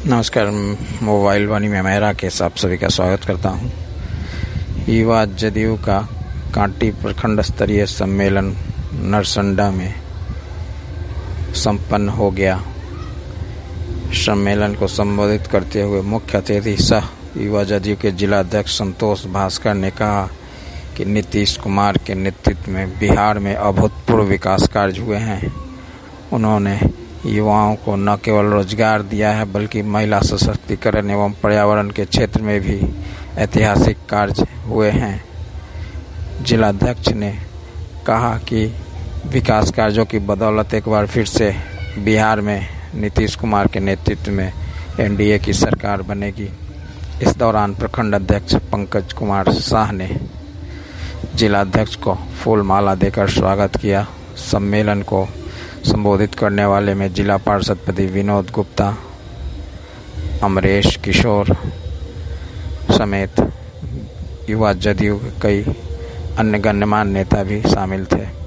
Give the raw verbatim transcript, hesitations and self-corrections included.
नमस्कार। मोबाइल वाणी में मैं राकेश आप सभी का स्वागत करता हूं। युवा जदयू का कांटी प्रखंड स्तरीय सम्मेलन नरसंडा में संपन्न हो गया। सम्मेलन को संबोधित करते हुए मुख्य अतिथि सह युवा जदयू के जिला अध्यक्ष संतोष भास्कर ने कहा कि नीतीश कुमार के नेतृत्व में बिहार में अभूतपूर्व विकास कार्य हुए हैं। उन्होंने युवाओं को न केवल रोजगार दिया है बल्कि महिला सशक्तिकरण एवं पर्यावरण के क्षेत्र में भी ऐतिहासिक कार्य हुए हैं। जिलाध्यक्ष ने कहा कि विकास कार्यों की बदौलत एक बार फिर से बिहार में नीतीश कुमार के नेतृत्व में एनडीए की सरकार बनेगी। इस दौरान प्रखंड अध्यक्ष पंकज कुमार शाह ने जिलाध्यक्ष को फूल माला देकर स्वागत किया। सम्मेलन को संबोधित करने वाले में जिला पार्षद पति विनोद गुप्ता, अमरेश किशोर समेत युवा जदयू के कई अन्य गण्यमान्य नेता भी शामिल थे।